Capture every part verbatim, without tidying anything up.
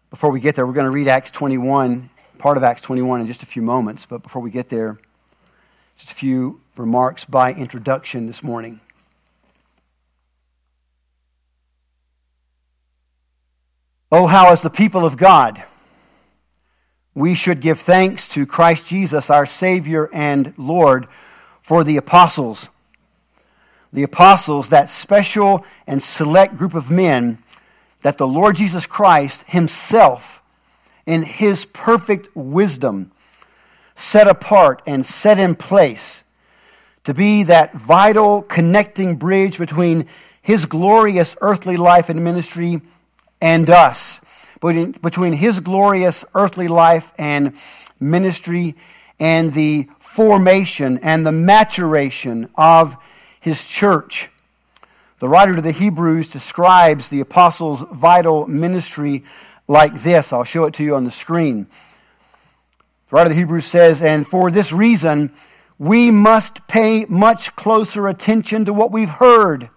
Before we get there, we're going to read Acts twenty-one, part of Acts twenty-one in just a few moments. But before we get there, just a few remarks by introduction this morning. Oh, how as the people of God, we should give thanks to Christ Jesus, our Savior and Lord, for the apostles. The apostles, that special and select group of men that the Lord Jesus Christ himself, in his perfect wisdom, set apart and set in place to be that vital connecting bridge between his glorious earthly life and ministry and us. Between, between his glorious earthly life and ministry and the formation and the maturation of his church. The writer to the Hebrews describes the apostles' vital ministry like this. I'll show it to you on the screen. The writer of the Hebrews says, "And for this reason, we must pay much closer attention to what we've heard,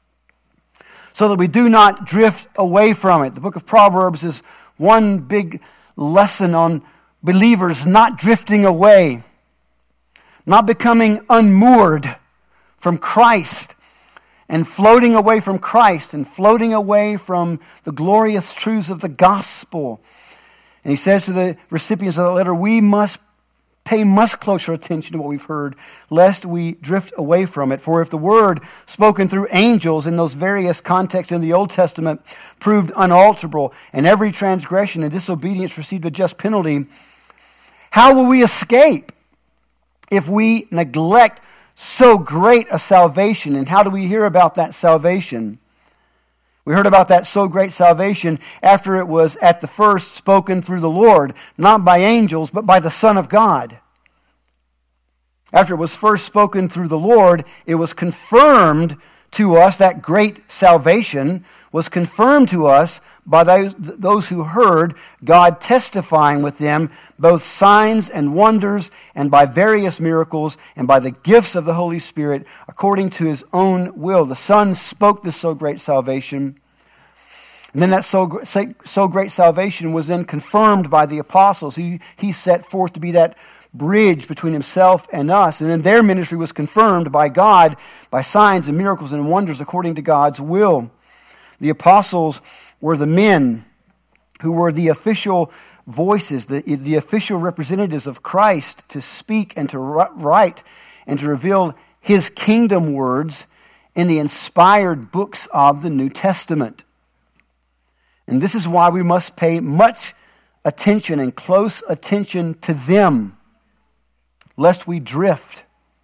so that we do not drift away from it." The book of Proverbs is one big lesson on believers not drifting away, not becoming unmoored from Christ, and floating away from Christ, and floating away from the glorious truths of the gospel. And he says to the recipients of the letter, we must pay much closer attention to what we've heard, lest we drift away from it. For if the word spoken through angels in those various contexts in the Old Testament proved unalterable, and every transgression and disobedience received a just penalty, how will we escape if we neglect so great a salvation? And how do we hear about that salvation? We heard about that so great salvation after it was at the first spoken through the Lord, not by angels, but by the Son of God. After it was first spoken through the Lord, it was confirmed to us, that great salvation was confirmed to us by those, those who heard God testifying with them, both signs and wonders, and by various miracles, and by the gifts of the Holy Spirit, according to his own will. The Son spoke this so great salvation. And then that so, so great salvation was then confirmed by the apostles. He, he set forth to be that bridge between himself and us. And then their ministry was confirmed by God, by signs and miracles and wonders according to God's will. The apostles were the men who were the official voices, the, the official representatives of Christ to speak and to write and to reveal his kingdom words in the inspired books of the New Testament. And this is why we must pay much attention and close attention to them, lest we drift.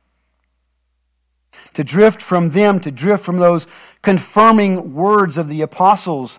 To drift from them, to drift from those confirming words of the apostles,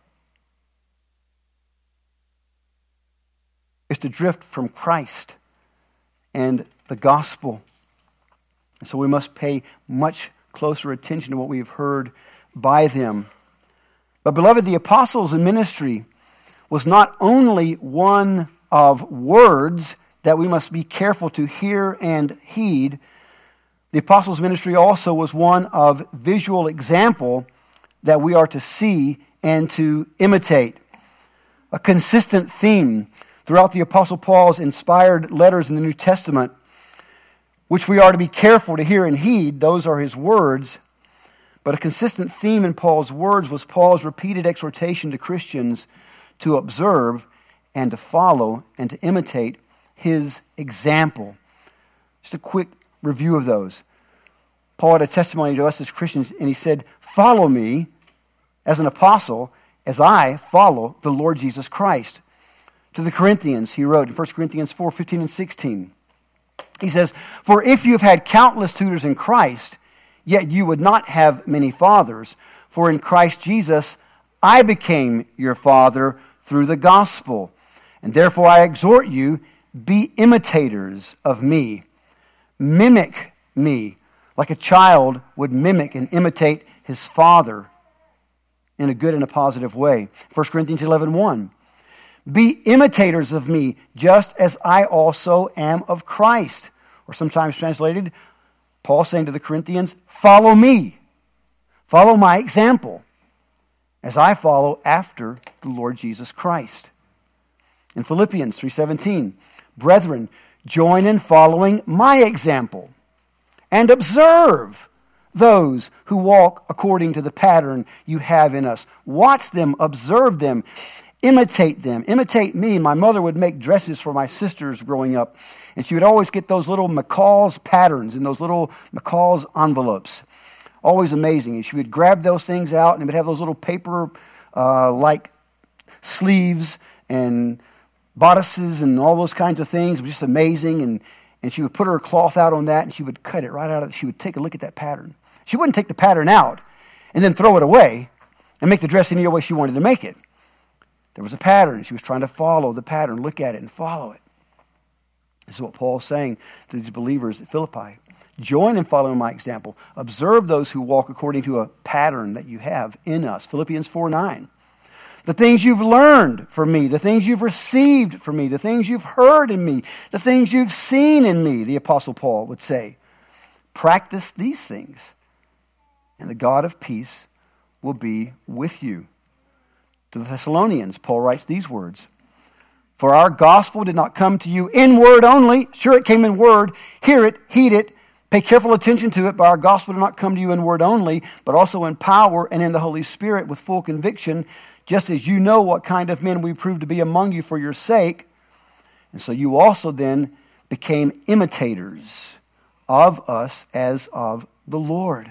is to drift from Christ and the gospel. And so we must pay much closer attention to what we have heard by them. But beloved, the apostles' ministry was not only one of words that we must be careful to hear and heed. The apostles' ministry also was one of visual example that we are to see and to imitate. A consistent theme throughout the Apostle Paul's inspired letters in the New Testament, which we are to be careful to hear and heed. Those are his words. But a consistent theme in Paul's words was Paul's repeated exhortation to Christians to observe and to follow and to imitate his example. Just a quick review of those. Paul had a testimony to us as Christians, and he said, "Follow me as an apostle as I follow the Lord Jesus Christ." To the Corinthians, he wrote in First Corinthians four, fifteen and sixteen. He says, "For if you have had countless tutors in Christ, yet you would not have many fathers. For in Christ Jesus I became your father through the gospel. And therefore I exhort you, be imitators of me. Mimic me, like a child would mimic and imitate his father in a good and a positive way." First Corinthians eleven, one. "Be imitators of me, just as I also am of Christ." Or sometimes translated, Paul saying to the Corinthians, "Follow me. Follow my example as I follow after the Lord Jesus Christ." In Philippians three seventeen, brethren, join in following my example and observe those who walk according to the pattern you have in us. Watch them, observe them, imitate them. Imitate me. My mother would make dresses for my sisters growing up, and she would always get those little McCall's patterns and those little McCall's envelopes. Always amazing. And she would grab those things out, and it would have those little paper uh, like sleeves and bodices and all those kinds of things. It was just amazing. And, and she would put her cloth out on that, and she would cut it right out of it. She would take a look at that pattern. She wouldn't take the pattern out and then throw it away and make the dress any way she wanted to make it. There was a pattern. She was trying to follow the pattern, look at it, and follow it. This is what Paul's saying to these believers at Philippi. Join in following my example. Observe those who walk according to a pattern that you have in us. Philippians four nine. The things you've learned from me, the things you've received from me, the things you've heard in me, the things you've seen in me, the Apostle Paul would say. Practice these things, and the God of peace will be with you. To the Thessalonians, Paul writes these words. For our gospel did not come to you in word only. Sure, it came in word. Hear it, heed it, pay careful attention to it. But our gospel did not come to you in word only, but also in power and in the Holy Spirit with full conviction, just as you know what kind of men we proved to be among you for your sake. And so you also then became imitators of us as of the Lord.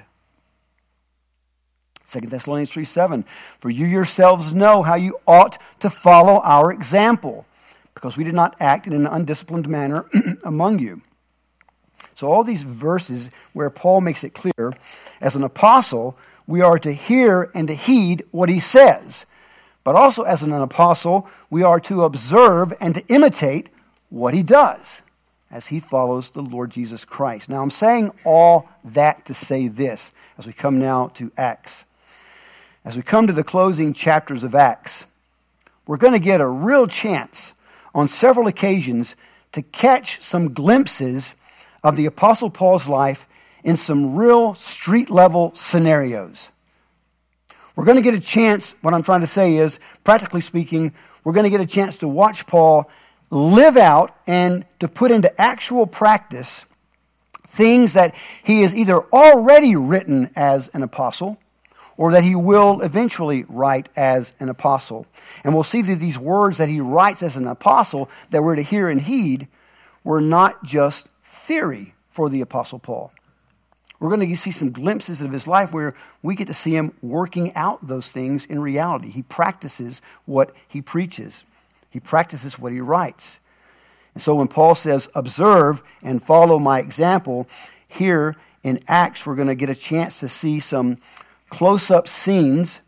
Second Thessalonians three seven. For you yourselves know how you ought to follow our example, because we did not act in an undisciplined manner among you. So all these verses where Paul makes it clear, as an apostle, we are to hear and to heed what he says. But also as an apostle, we are to observe and to imitate what he does as he follows the Lord Jesus Christ. Now I'm saying all that to say this as we come now to Acts. As we come to the closing chapters of Acts, we're going to get a real chance on several occasions to catch some glimpses of the Apostle Paul's life in some real street-level scenarios. We're going to get a chance, what I'm trying to say is, practically speaking, we're going to get a chance to watch Paul live out and to put into actual practice things that he has either already written as an apostle or that he will eventually write as an apostle. And we'll see that these words that he writes as an apostle that we're to hear and heed were not just theory for the Apostle Paul. We're going to see some glimpses of his life where we get to see him working out those things in reality. He practices what he preaches. He practices what he writes. And so when Paul says, observe and follow my example, here in Acts we're going to get a chance to see some close-up scenes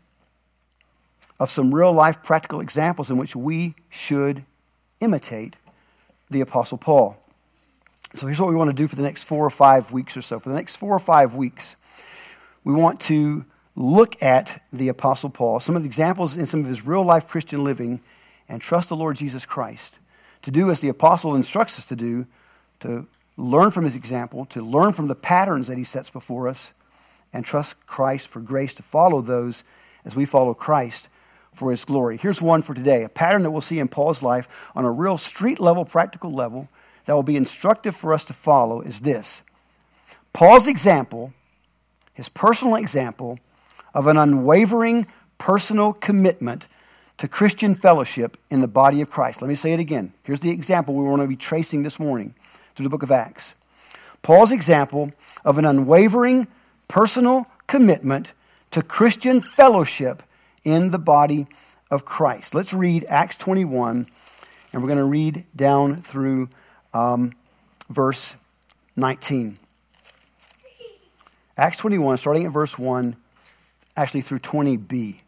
of some real-life practical examples in which we should imitate the Apostle Paul. So here's what we want to do for the next four or five weeks or so. For the next four or five weeks, we want to look at the Apostle Paul, some of the examples in some of his real-life Christian living, and trust the Lord Jesus Christ to do as the Apostle instructs us to do, to learn from his example, to learn from the patterns that he sets before us, and trust Christ for grace to follow those as we follow Christ for his glory. Here's one for today, a pattern that we'll see in Paul's life on a real street-level, practical level that will be instructive for us to follow is this. Paul's example, his personal example of an unwavering personal commitment to Christian fellowship in the body of Christ. Let me say it again. Here's the example we want to be tracing this morning through the book of Acts. Paul's example of an unwavering personal commitment to Christian fellowship in the body of Christ. Let's read Acts twenty-one, and we're going to read down through um, verse nineteen. Acts twenty-one, starting at verse one, actually through twenty b.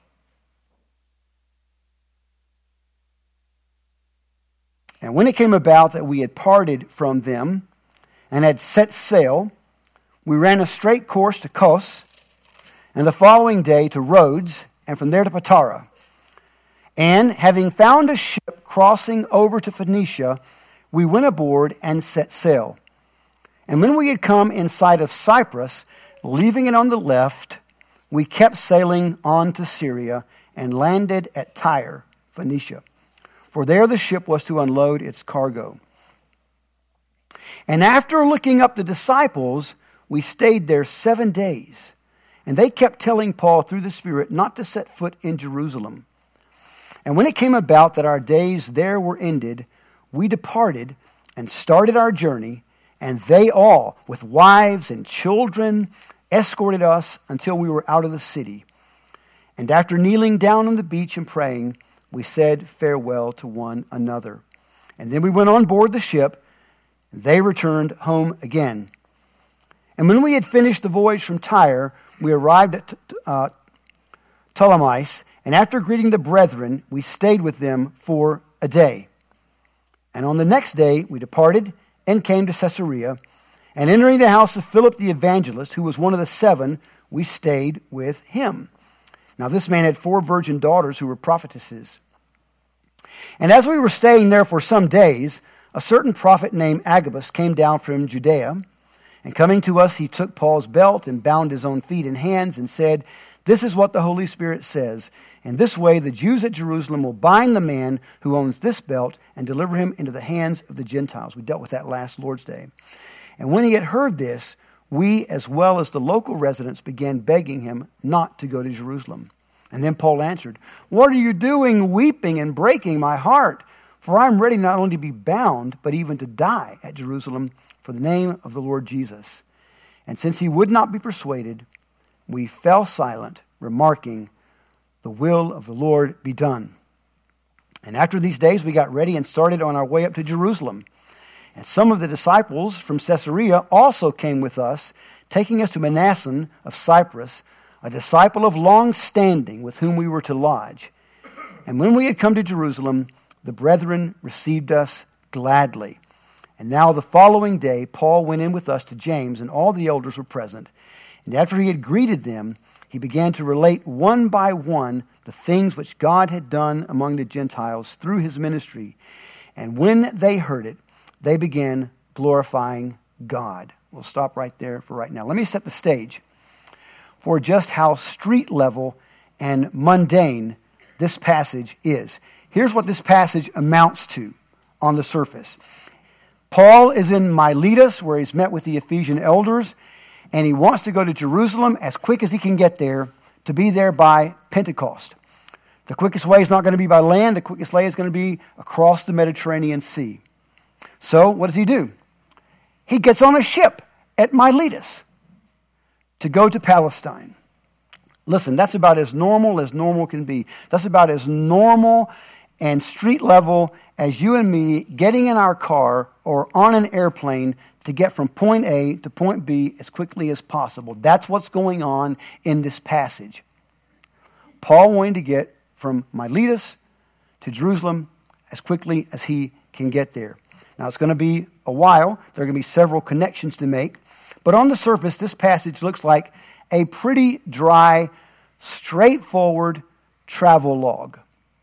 And when it came about that we had parted from them and had set sail, we ran a straight course to Kos, and the following day to Rhodes, and from there to Patara. And having found a ship crossing over to Phoenicia, we went aboard and set sail. And when we had come in sight of Cyprus, leaving it on the left, we kept sailing on to Syria and landed at Tyre, Phoenicia. for there the ship was to unload its cargo. And after looking up the disciples, we stayed there seven days. And they kept telling Paul through the Spirit not to set foot in Jerusalem. And when it came about that our days there were ended, we departed and started our journey, and they all, with wives and children, escorted us until we were out of the city. And after kneeling down on the beach and praying, we said farewell to one another. And then we went on board the ship, and they returned home again. And when we had finished the voyage from Tyre, we arrived at uh, Ptolemais, and after greeting the brethren, we stayed with them for a day. And on the next day we departed and came to Caesarea, and entering the house of Philip the evangelist, who was one of the seven, we stayed with him. Now this man had four virgin daughters who were prophetesses. And as we were staying there for some days, a certain prophet named Agabus came down from Judea, and coming to us, he took Paul's belt and bound his own feet and hands and said, "This is what the Holy Spirit says. In this way, the Jews at Jerusalem will bind the man who owns this belt and deliver him into the hands of the Gentiles." We dealt with that last Lord's Day. And when he had heard this, we, as well as the local residents, began begging him not to go to Jerusalem. And then Paul answered, "What are you doing, weeping and breaking my heart? For I am ready not only to be bound, but even to die at Jerusalem for the name of the Lord Jesus." And since he would not be persuaded, we fell silent, remarking, "The will of the Lord be done." And after these days we got ready and started on our way up to Jerusalem. And some of the disciples from Caesarea also came with us, taking us to Manasseh of Cyprus, a disciple of long standing with whom we were to lodge. And when we had come to Jerusalem, the brethren received us gladly. And now the following day Paul went in with us to James, and all the elders were present. And after he had greeted them, he began to relate one by one the things which God had done among the Gentiles through his ministry. And when they heard it, they began glorifying God. We'll stop right there for right now. Let me set the stage for just how street level and mundane this passage is. Here's what this passage amounts to on the surface. Paul is in Miletus, where he's met with the Ephesian elders, and he wants to go to Jerusalem as quick as he can get there to be there by Pentecost. The quickest way is not going to be by land. The quickest way is going to be across the Mediterranean Sea. So what does he do? He gets on a ship at Miletus to go to Palestine. Listen, that's about as normal as normal can be. That's about as normal and street level as you and me getting in our car or on an airplane to get from point A to point B as quickly as possible. That's what's going on in this passage. Paul wanted to get from Miletus to Jerusalem as quickly as he can get there. Now, it's going to be a while. There are going to be several connections to make. But on the surface, this passage looks like a pretty dry, straightforward travel log.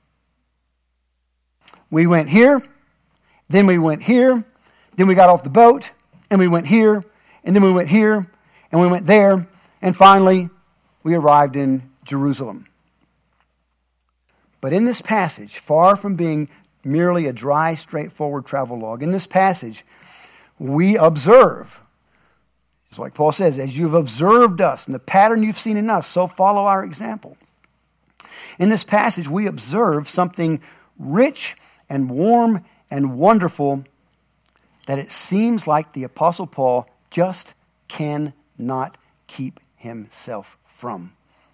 We went here, then we went here, then we got off the boat, and we went here, and then we went here, and we went there, and finally we arrived in Jerusalem. But in this passage, far from being merely a dry, straightforward travel log, in this passage we observe, just like Paul says, as you've observed us and the pattern you've seen in us, so follow our example. In this passage we observe something rich and warm and wonderful that it seems like the Apostle Paul just cannot keep himself from.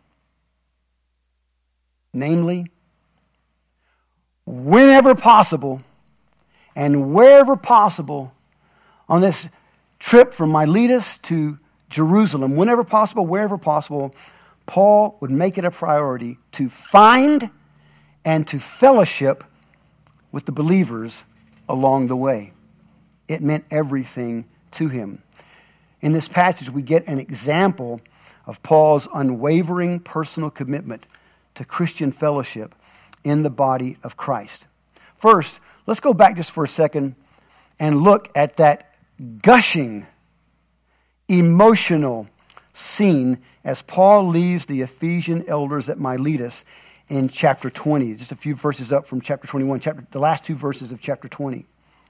Namely, whenever possible and wherever possible on this trip from Miletus to Jerusalem, whenever possible, wherever possible, Paul would make it a priority to find and to fellowship with the believers along the way. It meant everything to him. In this passage, we get an example of Paul's unwavering personal commitment to Christian fellowship in the body of Christ. First, let's go back just for a second and look at that gushing, emotional scene as Paul leaves the Ephesian elders at Miletus in chapter twenty, just a few verses up from chapter twenty-one, chapter, the last two verses of chapter twenty.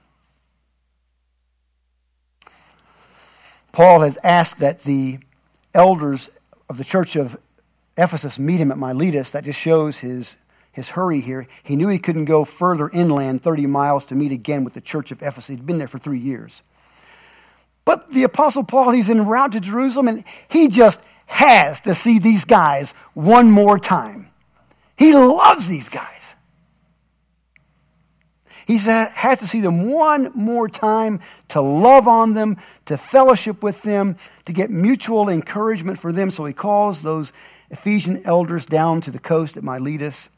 Paul has asked that the elders of the church of Ephesus meet him at Miletus. That just shows his, his hurry here. He knew he couldn't go further inland thirty miles to meet again with the church of Ephesus. He'd been there for three years. But the Apostle Paul, he's en route to Jerusalem, and he just has to see these guys one more time. He loves these guys. He has to see them one more time, to love on them, to fellowship with them, to get mutual encouragement for them. So he calls those Ephesian elders down to the coast at Miletus.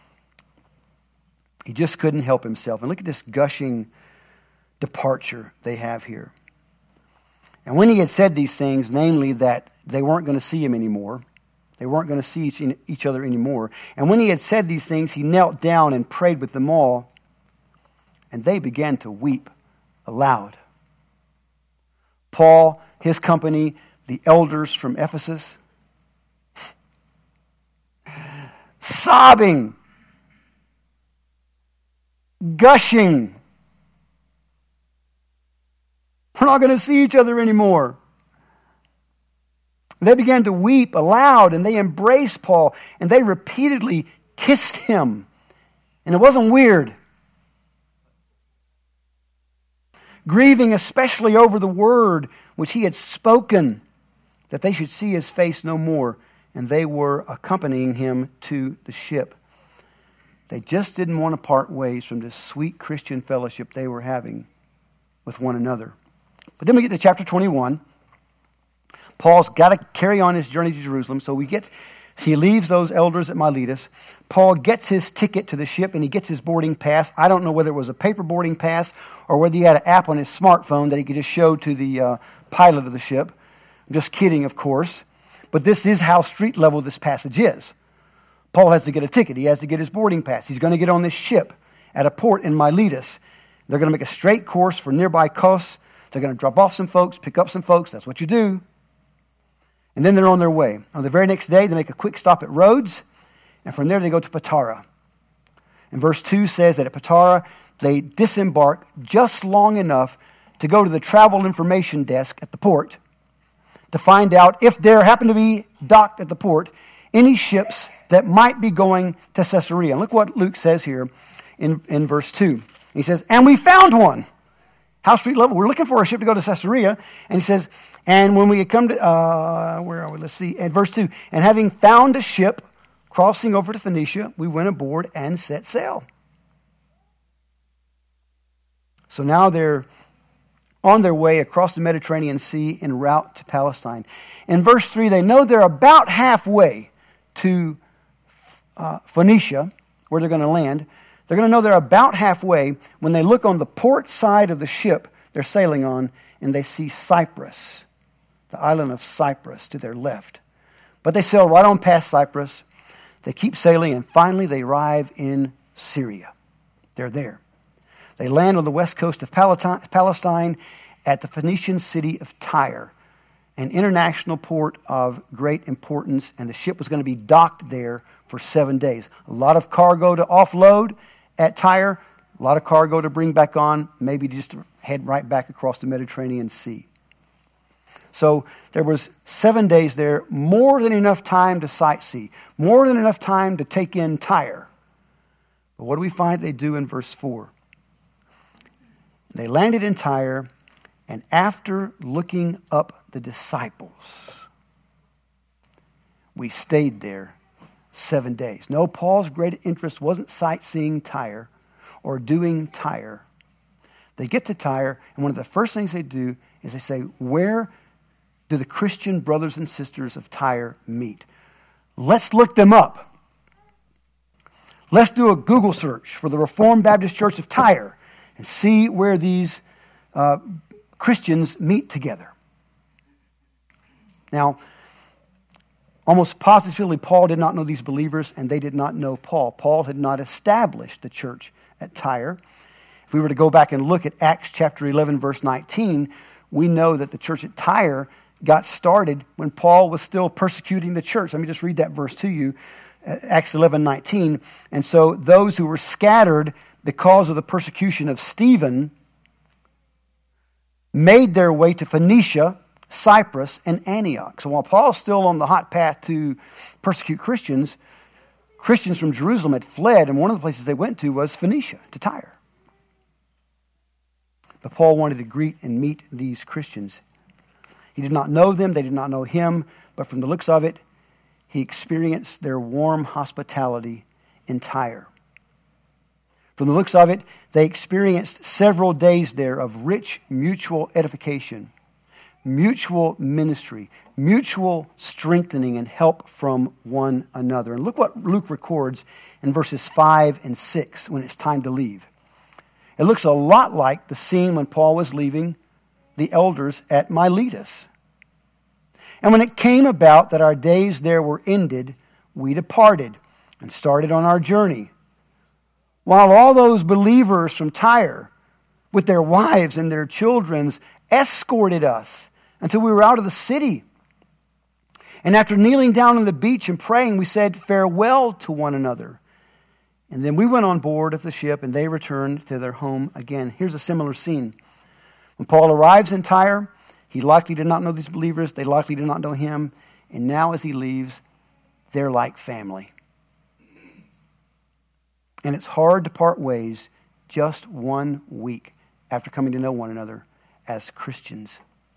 He just couldn't help himself. And look at this gushing departure they have here. And when he had said these things, namely that they weren't going to see him anymore, they weren't going to see each, each other anymore, and when he had said these things, he knelt down and prayed with them all, and they began to weep aloud. Paul, his company, the elders from Ephesus, sobbing, gushing. We're not going to see each other anymore. They began to weep aloud, and they embraced Paul, and they repeatedly kissed him. And it wasn't weird. Grieving especially over the word which he had spoken, that they should see his face no more. And they were accompanying him to the ship. They just didn't want to part ways from this sweet Christian fellowship they were having with one another. But then we get to chapter twenty-one. Paul's got to carry on his journey to Jerusalem. So we get, he leaves those elders at Miletus. Paul gets his ticket to the ship and he gets his boarding pass. I don't know whether it was a paper boarding pass or whether he had an app on his smartphone that he could just show to the uh, pilot of the ship. I'm just kidding, of course. But this is how street level this passage is. Paul has to get a ticket. He has to get his boarding pass. He's going to get on this ship at a port in Miletus. They're going to make a straight course for nearby Kos. They're going to drop off some folks, pick up some folks. That's what you do. And then they're on their way. On the very next day, they make a quick stop at Rhodes. And from there, they go to Patara. And verse two says that at Patara, they disembark just long enough to go to the travel information desk at the port to find out if there happen to be docked at the port any ships that might be going to Caesarea. And look what Luke says here in, in verse two. He says, and we found one. House Street level. We're looking for a ship to go to Caesarea. And he says, and when we had come to, uh, where are we? Let's see. At verse two. And having found a ship crossing over to Phoenicia, we went aboard and set sail. So now they're on their way across the Mediterranean Sea en route to Palestine. In verse three, they know they're about halfway to uh, Phoenicia, where they're going to land. They're going to know they're about halfway when they look on the port side of the ship they're sailing on, and they see Cyprus, the island of Cyprus to their left. But they sail right on past Cyprus. They keep sailing, and finally they arrive in Syria. They're there. They land on the west coast of Palestine at the Phoenician city of Tyre, an international port of great importance, and the ship was going to be docked there for seven days. A lot of cargo to offload at Tyre, a lot of cargo to bring back on, maybe just to head right back across the Mediterranean Sea. So there was seven days there, more than enough time to sightsee, more than enough time to take in Tyre. But what do we find they do in verse four? They landed in Tyre, and after looking up the disciples, we stayed there seven days. No, Paul's great interest wasn't sightseeing Tyre or doing Tyre. They get to Tyre, and one of the first things they do is they say, where do the Christian brothers and sisters of Tyre meet? Let's look them up. Let's do a Google search for the Reformed Baptist Church of Tyre and see where these uh, Christians meet together. Now, almost positively, Paul did not know these believers, and they did not know Paul. Paul had not established the church at Tyre. If we were to go back and look at Acts chapter eleven, verse nineteen, we know that the church at Tyre got started when Paul was still persecuting the church. Let me just read that verse to you. Acts eleven nineteen. And so those who were scattered because of the persecution of Stephen made their way to Phoenicia, Cyprus, and Antioch. So while Paul's still on the hot path to persecute Christians, Christians from Jerusalem had fled, and one of the places they went to was Phoenicia, to Tyre. But Paul wanted to greet and meet these Christians. He did not know them, they did not know him, but from the looks of it, he experienced their warm hospitality in Tyre. From the looks of it, they experienced several days there of rich mutual edification, mutual ministry, mutual strengthening and help from one another. And look what Luke records in verses five and six when it's time to leave. It looks a lot like the scene when Paul was leaving the elders at Miletus. And when it came about that our days there were ended, we departed and started on our journey. While all those believers from Tyre, with their wives and their children, escorted us until we were out of the city. And after kneeling down on the beach and praying, we said farewell to one another. And then we went on board of the ship, and they returned to their home again. Here's a similar scene. When Paul arrives in Tyre, he likely did not know these believers. They likely did not know him. And now as he leaves, they're like family. And it's hard to part ways just one week after coming to know one another as Christians.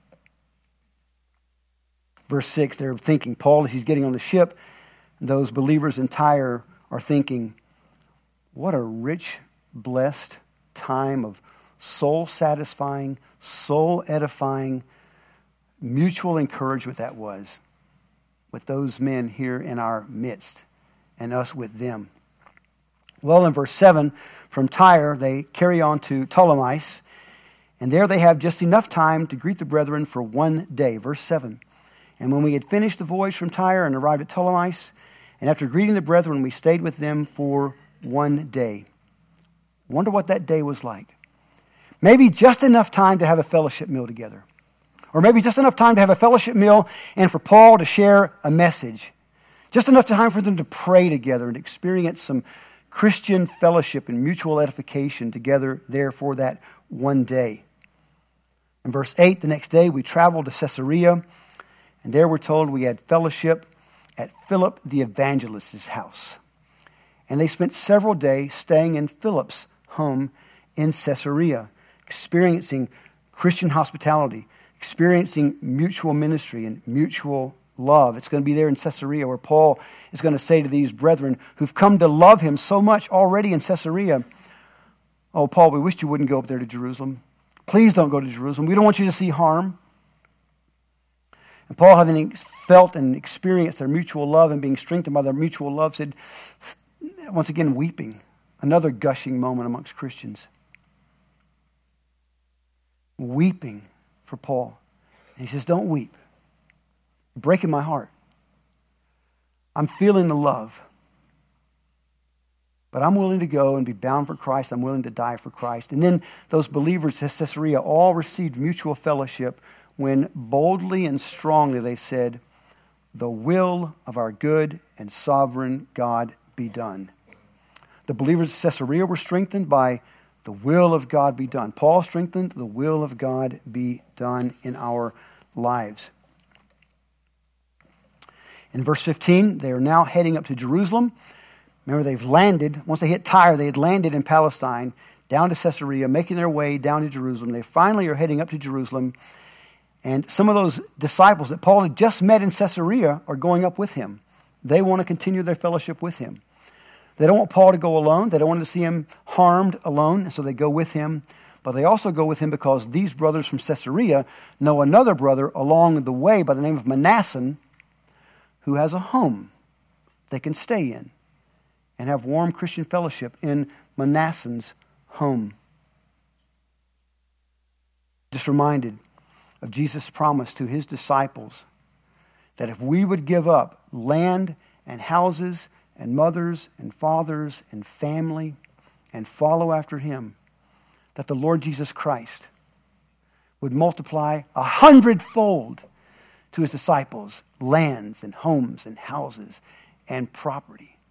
Verse six, they're thinking, Paul, as he's getting on the ship, those believers in Tyre are thinking, what a rich, blessed time of soul-satisfying, soul-edifying, mutual encouragement that was with those men here in our midst and us with them. Well, in verse seven, from Tyre, they carry on to Ptolemais, and there they have just enough time to greet the brethren for one day. Verse seven, and when we had finished the voyage from Tyre and arrived at Ptolemais, and after greeting the brethren, we stayed with them for one day. Wonder what that day was like. Maybe just enough time to have a fellowship meal together. Or maybe just enough time to have a fellowship meal and for Paul to share a message. Just enough time for them to pray together and experience some Christian fellowship and mutual edification together there for that one day. In verse eight, the next day we traveled to Caesarea, and there we're told we had fellowship at Philip the evangelist's house. And they spent several days staying in Philip's home in Caesarea, experiencing Christian hospitality, experiencing mutual ministry and mutual love. It's going to be there in Caesarea where Paul is going to say to these brethren who've come to love him so much already in Caesarea, oh, Paul, we wish you wouldn't go up there to Jerusalem. Please don't go to Jerusalem. We don't want you to see harm. And Paul, having felt and experienced their mutual love and being strengthened by their mutual love, said, once again, weeping, another gushing moment amongst Christians. Weeping for Paul. And he says, don't weep. You're breaking my heart. I'm feeling the love. But I'm willing to go and be bound for Christ. I'm willing to die for Christ. And then those believers at Caesarea all received mutual fellowship when boldly and strongly they said, the will of our good and sovereign God be done. The believers at Caesarea were strengthened by the will of God be done. Paul strengthened the will of God be done in our lives. In verse fifteen, they are now heading up to Jerusalem. Remember, they've landed. Once they hit Tyre, they had landed in Palestine, down to Caesarea, making their way down to Jerusalem. They finally are heading up to Jerusalem. And some of those disciples that Paul had just met in Caesarea are going up with him. They want to continue their fellowship with him. They don't want Paul to go alone. They don't want to see him harmed alone, so they go with him. But they also go with him because these brothers from Caesarea know another brother along the way by the name of Manasseh who has a home they can stay in and have warm Christian fellowship in Manasseh's home. Just reminded of Jesus' promise to his disciples that if we would give up land and houses and mothers and fathers and family and follow after him, that the Lord Jesus Christ would multiply a hundredfold to his disciples lands and homes and houses and property.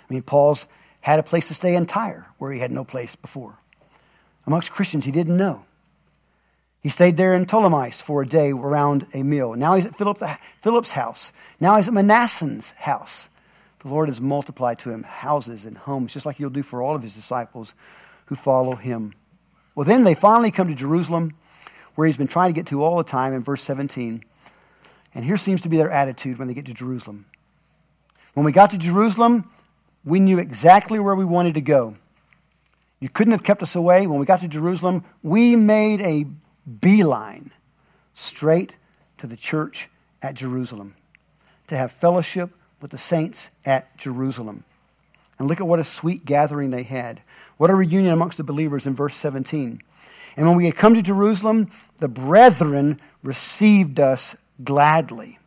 I mean, Paul's had a place to stay in Tyre, where he had no place before. Amongst Christians he didn't know. He stayed there in Ptolemais for a day around a meal. Now he's at Philip, Philip's house. Now he's at Manasseh's house. The Lord has multiplied to him houses and homes, just like he'll do for all of his disciples who follow him. Well, then they finally come to Jerusalem, where he's been trying to get to all the time in verse seventeen. And here seems to be their attitude when they get to Jerusalem. When we got to Jerusalem, we knew exactly where we wanted to go. You couldn't have kept us away. When we got to Jerusalem, we made a beeline straight to the church at Jerusalem to have fellowship with the saints at Jerusalem. And look at what a sweet gathering they had. What a reunion amongst the believers in verse seventeen. And when we had come to Jerusalem, the brethren received us gladly.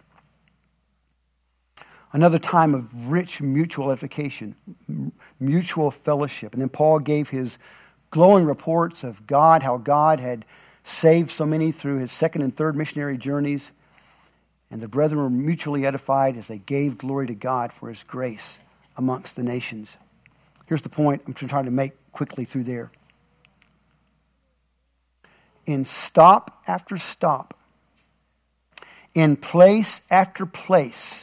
Another time of rich mutual edification, mutual fellowship. And then Paul gave his glowing reports of God, how God had saved so many through his second and third missionary journeys. And the brethren were mutually edified as they gave glory to God for his grace amongst the nations. Here's the point I'm trying to make quickly through there. In stop after stop, in place after place,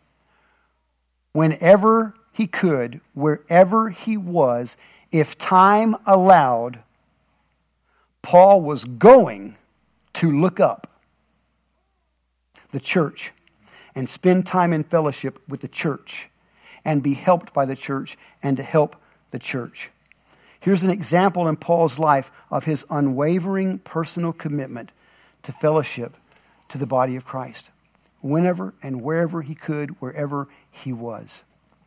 whenever he could, wherever he was, if time allowed, Paul was going to look up the church and spend time in fellowship with the church and be helped by the church and to help the church. Here's an example in Paul's life of his unwavering personal commitment to fellowship to the body of Christ, whenever and wherever he could, wherever he was.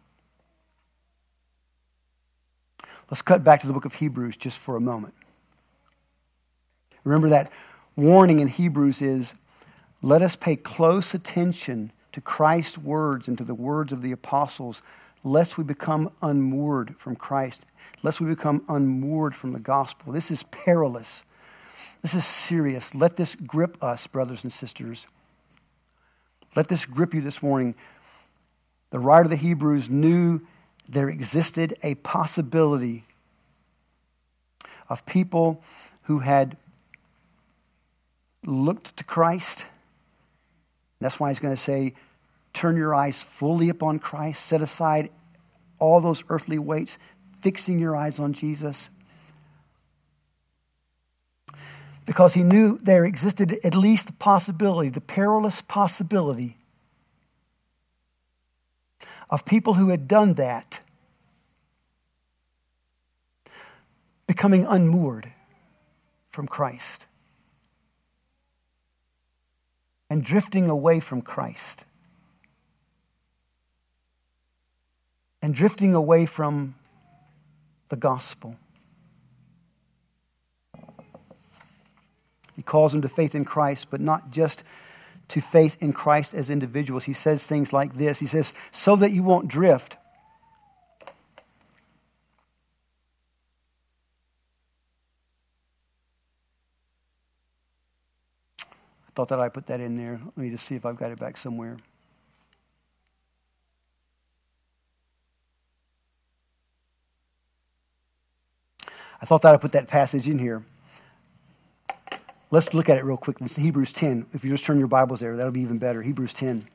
Let's cut back to the book of Hebrews just for a moment. Remember that warning in Hebrews is, let us pay close attention to Christ's words and to the words of the apostles, lest we become unmoored from Christ, lest we become unmoored from the gospel. This is perilous. This is serious. Let this grip us, brothers and sisters. Let this grip you this morning. The writer of the Hebrews knew there existed a possibility of people who had looked to Christ. That's why he's going to say, turn your eyes fully upon Christ. Set aside all those earthly weights, fixing your eyes on Jesus. Because he knew there existed at least the possibility, the perilous possibility of people who had done that becoming unmoored from Christ and drifting away from Christ and drifting away from the gospel. He calls them to faith in Christ, but not just to faith in Christ as individuals. He says things like this. He says, so that you won't drift. I thought that I put that in there. Let me just see if I've got it back somewhere. I thought that I put that passage in here. Let's look at it real quick. It's Hebrews ten. If you just turn your Bibles there, that'll be even better. Hebrews ten.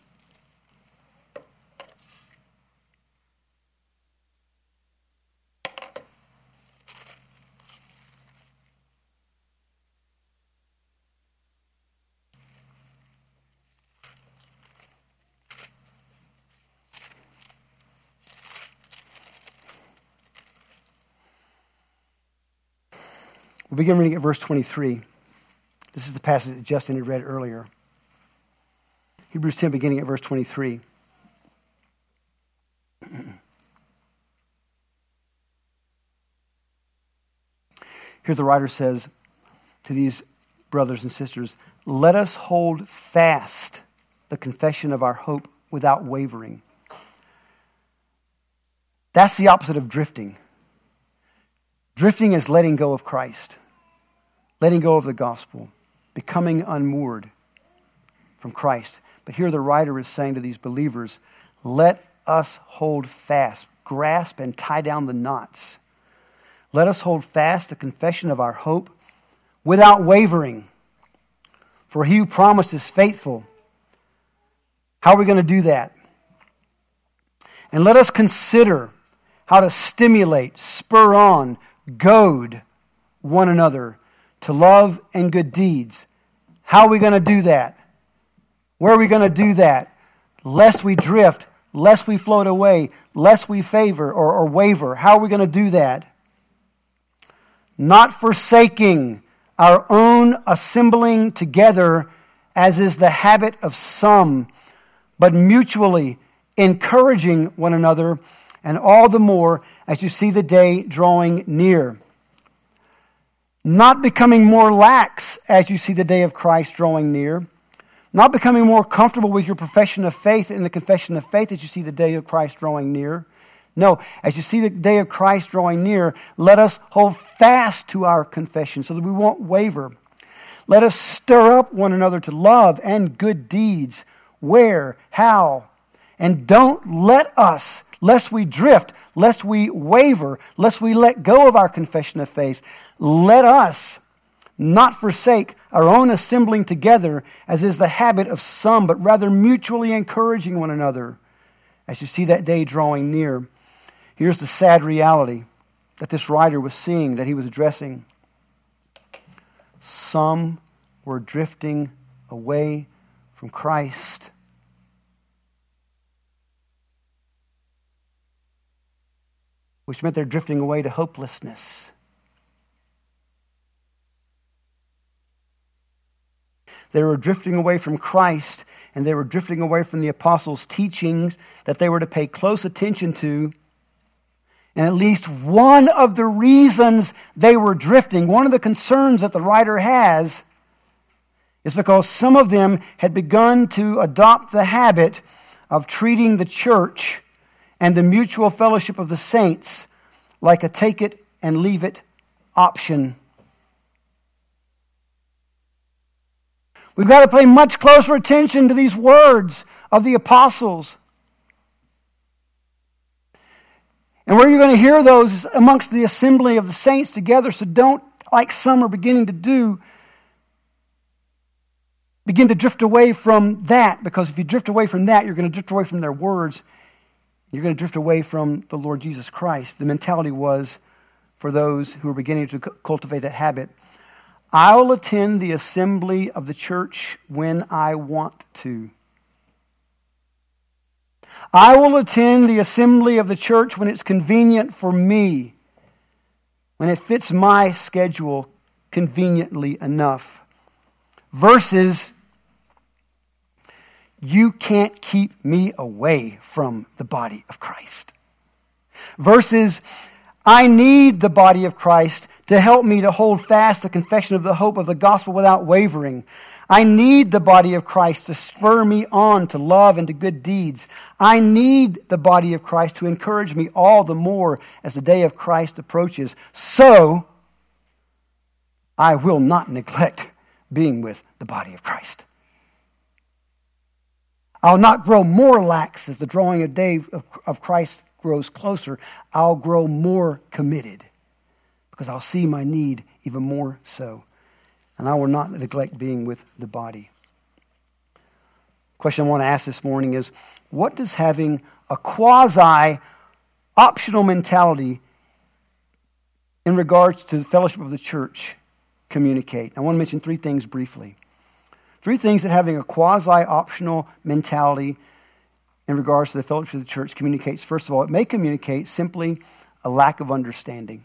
We'll begin reading at verse twenty-three. This is the passage that Justin had read earlier. Hebrews ten, beginning at verse twenty-three. Here the writer says to these brothers and sisters, let us hold fast the confession of our hope without wavering. That's the opposite of drifting. Drifting is letting go of Christ, letting go of the gospel, becoming unmoored from Christ. But here the writer is saying to these believers, let us hold fast. grasp and tie down the knots. Let us hold fast the confession of our hope without wavering. For he who promised is faithful. How are we going to do that? And let us consider how to stimulate, spur on, goad one another to love and good deeds. How are we going to do that? Where are we going to do that? Lest we drift, lest we float away, lest we favor or, or waver. How are we going to do that? Not forsaking our own assembling together, as is the habit of some, but mutually encouraging one another, and all the more as you see the day drawing near. Not becoming more lax as you see the day of Christ drawing near. Not becoming more comfortable with your profession of faith in the confession of faith as you see the day of Christ drawing near. No, as you see the day of Christ drawing near, let us hold fast to our confession so that we won't waver. Let us stir up one another to love and good deeds. Where? How? And don't let us, lest we drift, lest we waver, lest we let go of our confession of faith, let us not forsake our own assembling together, as is the habit of some, but rather mutually encouraging one another, as you see that day drawing near. Here's the sad reality that this writer was seeing, that he was addressing. Some were drifting away from Christ. Which meant they're drifting away to hopelessness. They were drifting away from Christ, and they were drifting away from the apostles' teachings that they were to pay close attention to. And at least one of the reasons they were drifting, one of the concerns that the writer has, is because some of them had begun to adopt the habit of treating the church and the mutual fellowship of the saints like a take it and leave it option. We've got to pay much closer attention to these words of the apostles. And where you're going to hear those is amongst the assembly of the saints together. So don't, like some are beginning to do, begin to drift away from that. Because if you drift away from that, you're going to drift away from their words. You're going to drift away from the Lord Jesus Christ. The mentality was, for those who are beginning to cultivate that habit, I'll attend the assembly of the church when I want to. I will attend the assembly of the church when it's convenient for me, when it fits my schedule conveniently enough. Versus, you can't keep me away from the body of Christ. Versus, I need the body of Christ to help me to hold fast the confession of the hope of the gospel without wavering. I need the body of Christ to spur me on to love and to good deeds. I need the body of Christ to encourage me all the more as the day of Christ approaches. So, I will not neglect being with the body of Christ. I'll not grow more lax as the drawing of day of, of Christ grows closer. I'll grow more committed because I'll see my need even more so. And I will not neglect being with the body. Question I want to ask this morning is, what does having a quasi-optional mentality in regards to the fellowship of the church communicate? I want to mention three things briefly. Three things that having a quasi-optional mentality in regards to the fellowship of the church communicates. First of all, it may communicate simply a lack of understanding.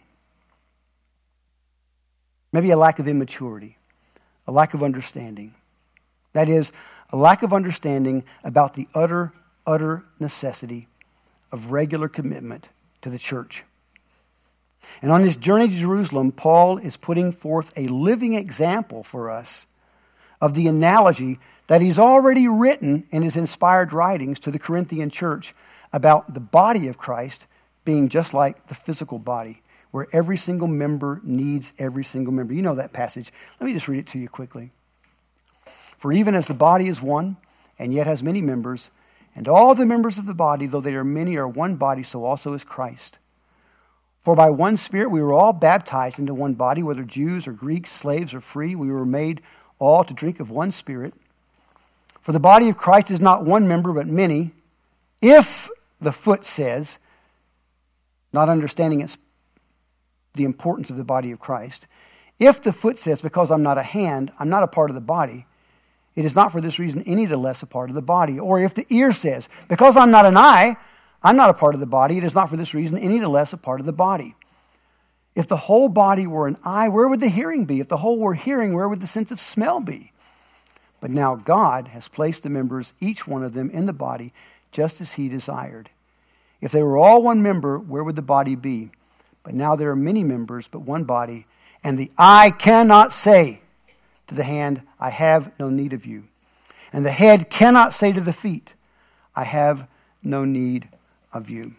Maybe a lack of immaturity, a lack of understanding. That is, a lack of understanding about the utter, utter necessity of regular commitment to the church. And on his journey to Jerusalem, Paul is putting forth a living example for us of the analogy that he's already written in his inspired writings to the Corinthian church about the body of Christ being just like the physical body, where every single member needs every single member. You know that passage. Let me just read it to you quickly. For even as the body is one, and yet has many members, And all the members of the body, though they are many, are one body, so also is Christ. For by one Spirit we were all baptized into one body, whether Jews or Greeks, slaves or free. We were made all to drink of one Spirit. For the body of Christ is not one member, but many. If the foot says, not understanding its, the importance of the body of Christ, if the foot says, because I'm not a hand, I'm not a part of the body, it is not for this reason any the less a part of the body. Or if the ear says, because I'm not an eye, I'm not a part of the body, it is not for this reason any the less a part of the body. If the whole body were an eye, where would the hearing be? If the whole were hearing, where would the sense of smell be? But now God has placed the members, each one of them, in the body, just as he desired. If they were all one member, where would the body be? But now there are many members, but one body, and the eye cannot say to the hand, I have no need of you. And the head cannot say to the feet, I have no need of you.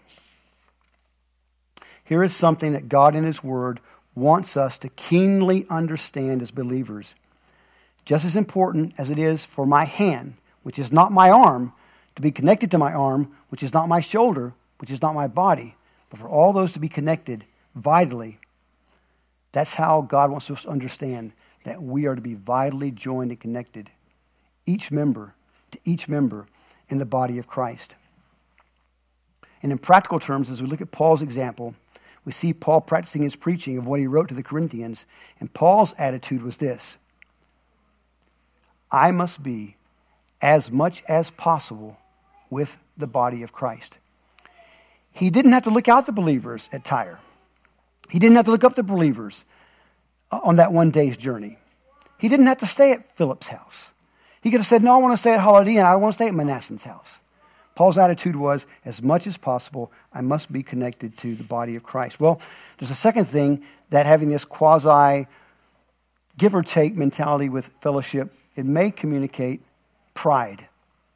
Here is something that God in his word wants us to keenly understand as believers. Just as important as it is for my hand, which is not my arm, to be connected to my arm, which is not my shoulder, which is not my body, but for all those to be connected vitally. That's how God wants us to understand that we are to be vitally joined and connected, each member to each member in the body of Christ. And in practical terms, as we look at Paul's example, we see Paul practicing his preaching of what he wrote to the Corinthians, and Paul's attitude was this: I must be as much as possible with the body of Christ. He didn't have to look out the believers at Tyre. He didn't have to look up the believers on that one day's journey. He didn't have to stay at Philip's house. He could have said, no, I want to stay at Holiday Inn. I don't want to stay at Manasseh's house. Paul's attitude was, as much as possible, I must be connected to the body of Christ. Well, there's a second thing that having this quasi give or take mentality with fellowship, it may communicate pride.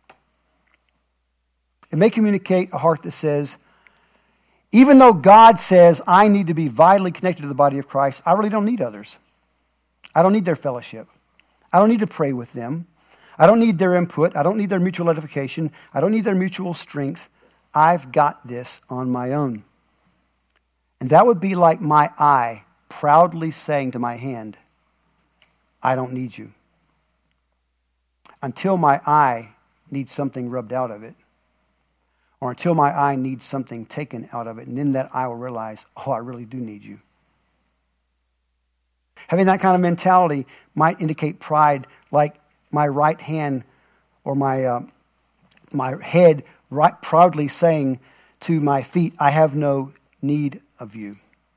It may communicate a heart that says, even though God says I need to be vitally connected to the body of Christ, I really don't need others. I don't need their fellowship. I don't need to pray with them. I don't need their input. I don't need their mutual edification. I don't need their mutual strength. I've got this on my own. And that would be like my eye proudly saying to my hand, I don't need you. Until my eye needs something rubbed out of it. Or until my eye needs something taken out of it. And then that eye will realize, oh, I really do need you. Having that kind of mentality might indicate pride, like my right hand or my uh, my head right proudly saying to my feet, I have no need of you.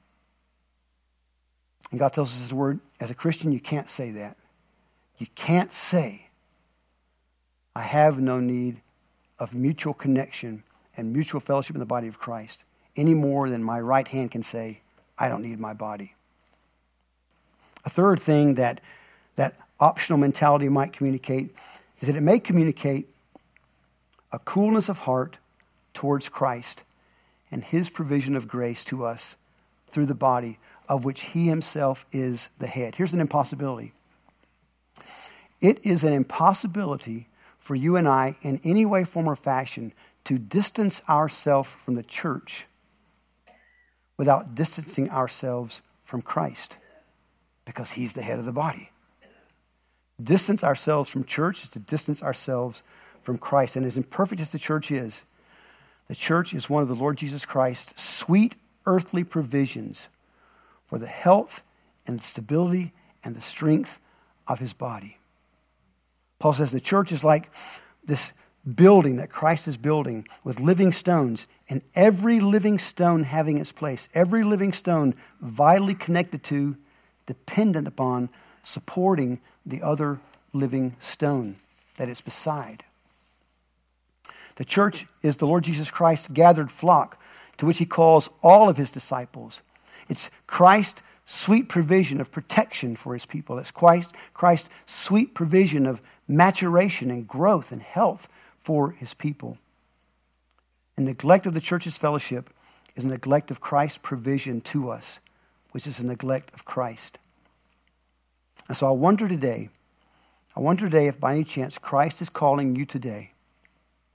And God tells us his word, as a Christian, you can't say that. You can't say, I have no need of mutual connection and mutual fellowship in the body of Christ, any more than my right hand can say, I don't need my body. A third thing that that optional mentality might communicate is that it may communicate a coolness of heart towards Christ and his provision of grace to us through the body of which he himself is the head. Here's an impossibility. It is an impossibility for you and I in any way, form, or fashion to distance ourselves from the church without distancing ourselves from Christ, because he's the head of the body. Distance ourselves from church is to distance ourselves from Christ. And as imperfect as the church is, the church is one of the Lord Jesus Christ's sweet earthly provisions for the health and the stability and the strength of his body. Paul says the church is like this building that Christ is building with living stones, and every living stone having its place, every living stone vitally connected to, dependent upon, supporting the other living stone that it's beside. The church is the Lord Jesus Christ's gathered flock to which he calls all of his disciples. It's Christ's sweet provision of protection for his people. It's Christ, Christ's sweet provision of maturation and growth and health for his people. And neglect of the church's fellowship is a neglect of Christ's provision to us, which is a neglect of Christ. And so I wonder today, I wonder today if by any chance Christ is calling you today.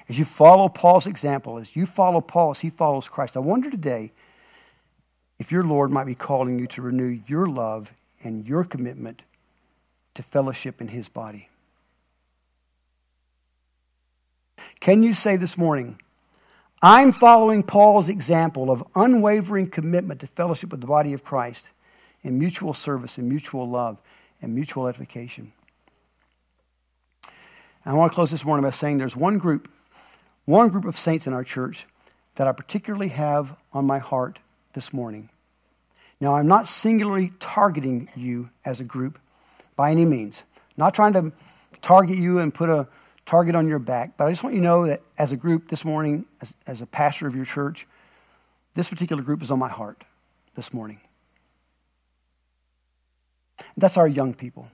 as you follow Paul's example, as you follow Paul as he follows Christ, I wonder today if your Lord might be calling you to renew your love and your commitment to fellowship in his body. Can you say this morning, I'm following Paul's example of unwavering commitment to fellowship with the body of Christ in mutual service and mutual love and mutual edification? And I want to close this morning by saying there's one group, one group of saints in our church that I particularly have on my heart this morning. Now, I'm not singularly targeting you as a group by any means. Not trying to target you and put a target on your back, but I just want you to know that as a group this morning, as, as a pastor of your church, this particular group is on my heart this morning. That's our young people,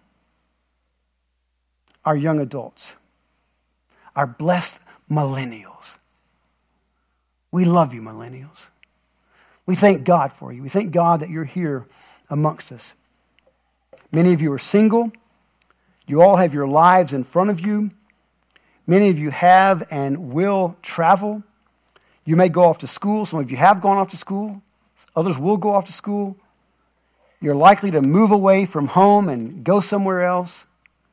our young adults, our blessed millennials. We love you, millennials. We thank God for you. We thank God that you're here amongst us. Many of you are single. You all have your lives in front of you. Many of you have and will travel. You may go off to school. Some of you have gone off to school. Others will go off to school. You're likely to move away from home and go somewhere else.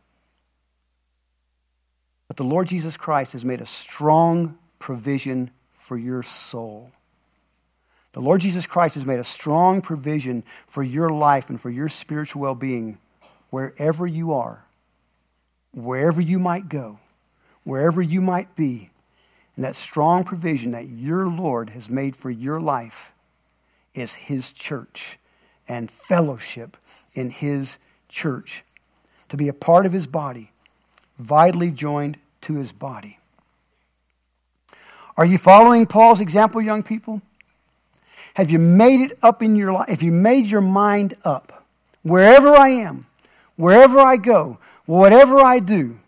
But the Lord Jesus Christ has made a strong provision for your soul. The Lord Jesus Christ has made a strong provision for your life and for your spiritual well-being wherever you are, wherever you might go, wherever you might be. And that strong provision that your Lord has made for your life is his church and fellowship in his church. To be a part of his body, vitally joined to his body. Are you following Paul's example, young people? Have you made it up in your life? Have you made your mind up? Wherever I am, wherever I go, whatever I do,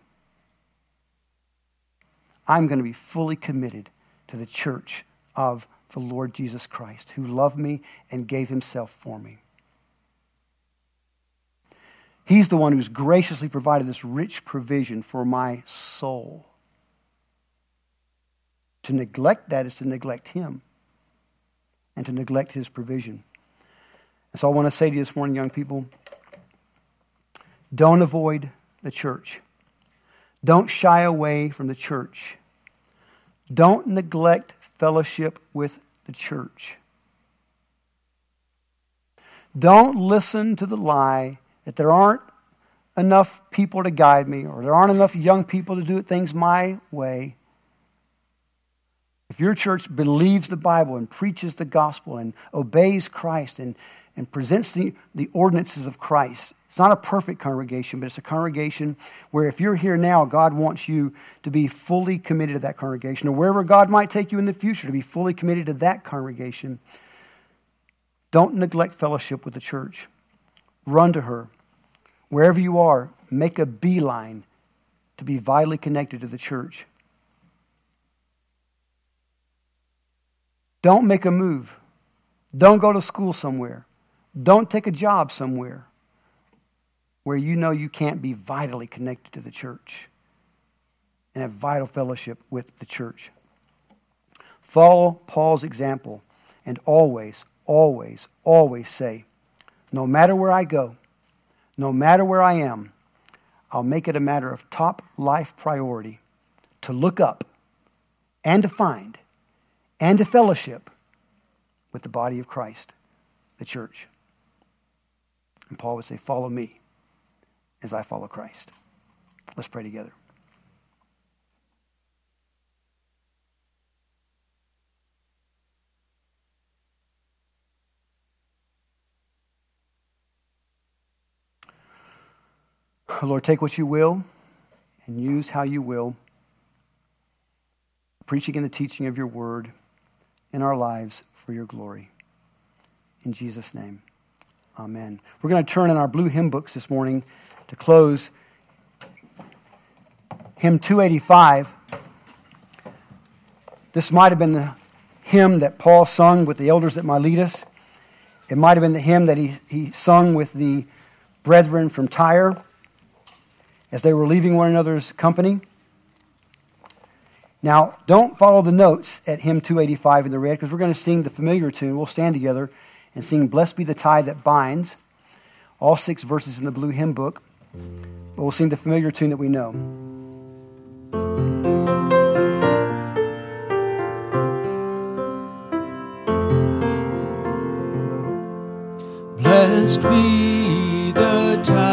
I'm going to be fully committed to the church of the Lord Jesus Christ, who loved me and gave himself for me. He's the one who's graciously provided this rich provision for my soul. To neglect that is to neglect him and to neglect his provision. And so I want to say to you this morning, young people, don't avoid the church. Don't shy away from the church. Don't neglect fellowship with the church. Don't listen to the lie that there aren't enough people to guide me or there aren't enough young people to do things my way. If your church believes the Bible and preaches the gospel and obeys Christ and, and presents the, the ordinances of Christ, it's not a perfect congregation, but it's a congregation where if you're here now, God wants you to be fully committed to that congregation, or wherever God might take you in the future to be fully committed to that congregation. Don't neglect fellowship with the church. Run to her. Wherever you are, make a beeline to be vitally connected to the church. Don't make a move. Don't go to school somewhere. Don't take a job somewhere where you know you can't be vitally connected to the church and have vital fellowship with the church. Follow Paul's example and always, always, always say, no matter where I go, no matter where I am, I'll make it a matter of top life priority to look up and to find and to fellowship with the body of Christ, the church. And Paul would say, follow me as I follow Christ. Let's pray together. Lord, take what you will and use how you will, preaching and the teaching of your word in our lives for your glory. In Jesus' name, amen. We're going to turn in our blue hymn books this morning to close hymn two eighty-five. This might have been the hymn that Paul sung with the elders at Miletus. It might have been the hymn that he, he sung with the brethren from Tyre as they were leaving one another's company. Now, don't follow the notes at hymn two eighty-five in the red, because we're going to sing the familiar tune. We'll stand together and sing Blessed Be the Tie That Binds, all six verses in the blue hymn book. But we'll sing the familiar tune that we know. Blessed be the tie